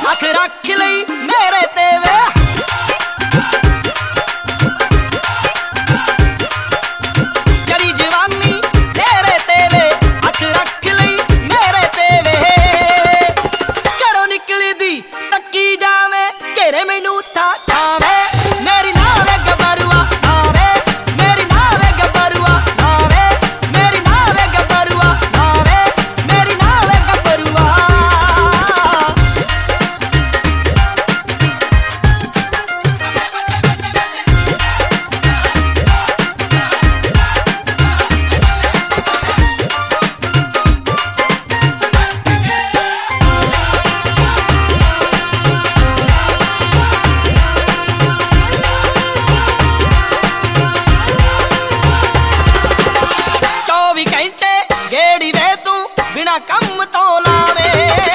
अख रख लई मेरे ते वे करी जवानी तेरे ते वे अख रख लई मेरे ते वे घरों निकली दी तकी जावे घेरे मैनू था ठावे मेरी नावे गबरुआ नावे मेरी नावे गबरुआ नावे मेरी नावे गबरुआ नावे मेरी नावे गबरुआ घंटे गेड़ी वे तू बिना कम तो लावे